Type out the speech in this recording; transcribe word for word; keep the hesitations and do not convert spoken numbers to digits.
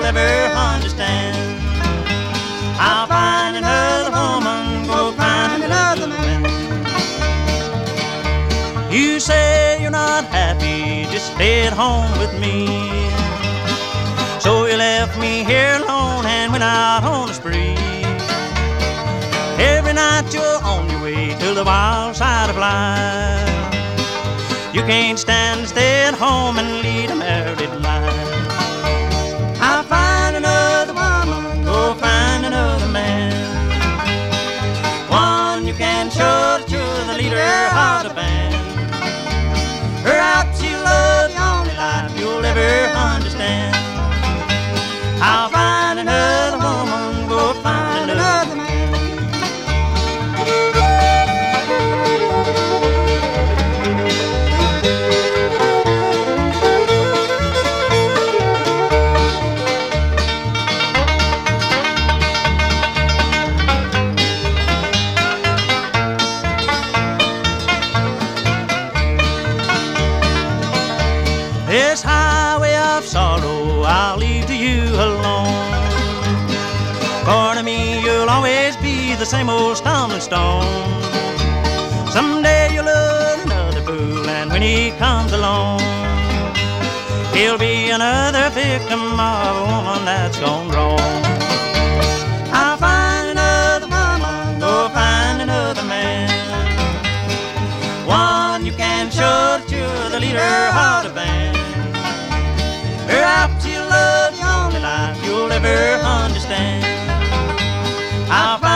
ever understand. I'll find another woman, go find another man. You say you're not happy, just stay at home with me. So you left me here alone and went out on a spree. Every night you're on your way to the wild side of life. You can't stand to stay at home and lead a married life. I'll find another woman, go find another man. One you can show that you're the leader of the band. Perhaps you'll love the only life you'll ever understand. I'll find another woman, go find another man. This highway of sorrow I'll leave to you alone. For to me you'll always be the same old stumbling stone. Someday you'll love another fool, and when he comes along, he'll be another victim of a woman that's gone wrong. I'll find another woman, go find another man. One you can show that you're the leader of the band. Perhaps you'll love the only life you'll ever understand. I'll